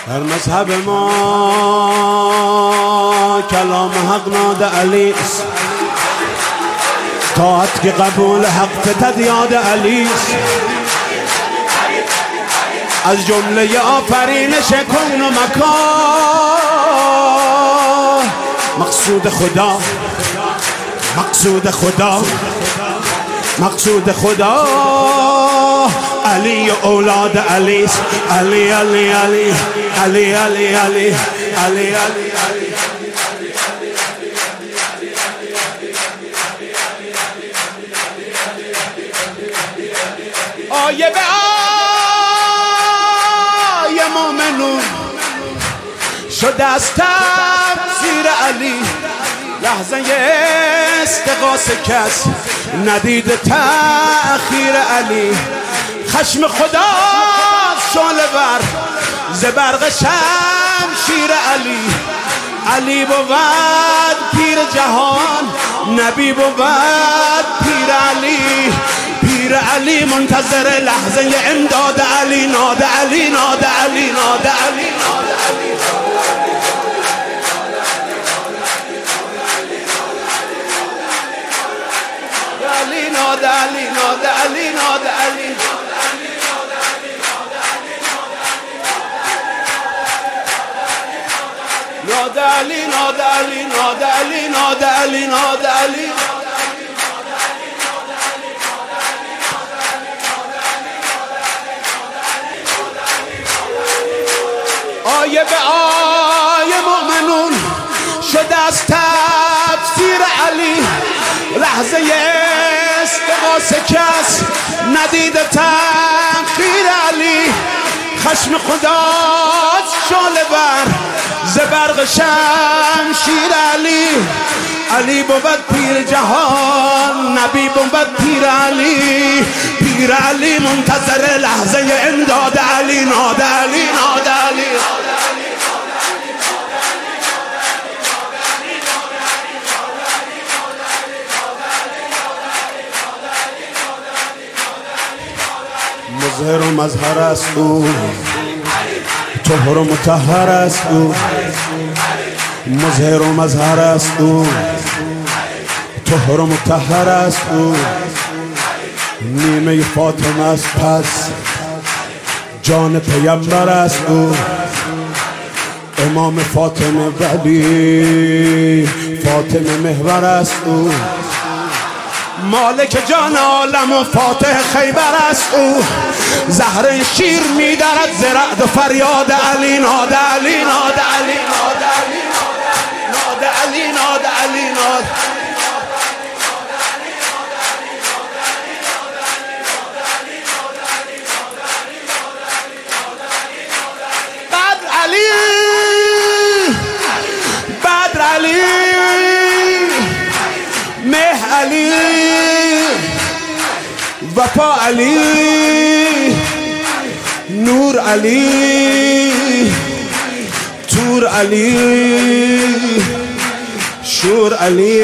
در مذهب ما کلام حق ناد علی طاعت که قبول حق فتد یاد علی از جمله آفرینش کون و مکان مقصود خدا مقصود خدا مقصود خدا علی و اولاد علی علی علی علی علی علی علی علی علی آیه به آیه مومنون شده از تفسیر علی لحظه استغاثه کس ندید تأخیر علی خشم خدا شعله ور ز برق شمشیر علی علی بود پیر جهان نبی بود پیر علی پیر علی منتظر لحظه امداد علی ناد علی ناد علی ناد علی ناد علی ناد علی ناد علی ناد علی ناد علی ناد علی ناد علی ناد علی ناد علی آیه به آیه مؤمنون شده از تفسیر علی لحظه استغاثه کس ندید تأخیر علی خشم خداست شعله ور ز برق شمشیر علی علی بود پیر جهان نبی بود پیر علی پیر علی منتظر لحظه امداد علی ناد علی ناد علی مظهر و مظهر است او طهر و مطهر است او مظهر و مظهر است او طهر و مطهر است او نیمه فاطمه است پس جان پیامبر است او امام فاطمه ولی فاطمه محور است او مالک جان عالم و فاتح خیبر است او زهر شیر می‌درد ز رعد و فریاد علی ناد علی ناد علی ناد علی ناد علی ناد علی ناد بدر علی بدر علی مه علی وفا علی نور علی تور علی شور علی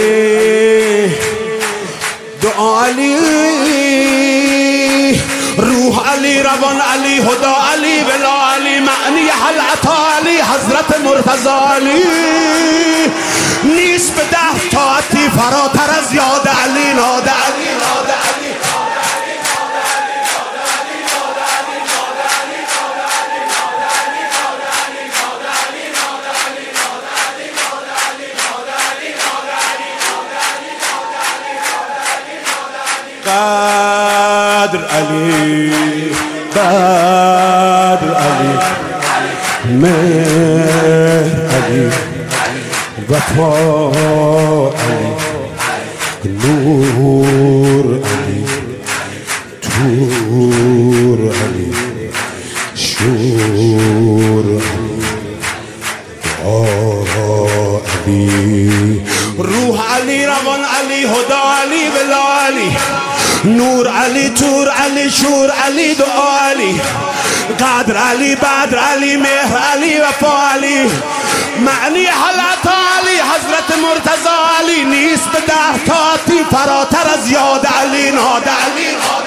دعا علی روح علی روان علی هدا علی بلا علی معنی حل عطا علی حضرت مرتضی علی نیست به 10 طاعتی فراتر از یاد علی ناد علی ناد علی قدر علی بدر علی مهر علی وفا علی نور علی تور علی شور علی روح علی روان علی هدا علی بلا علی نور علی تور علی شور علی دعا علی قدر علی بدر علی مهر علی وفا علی معنی حلت علی حضرت مرتضی علی نیست به 10 طاعتی فراتر از یاد علی ناد علی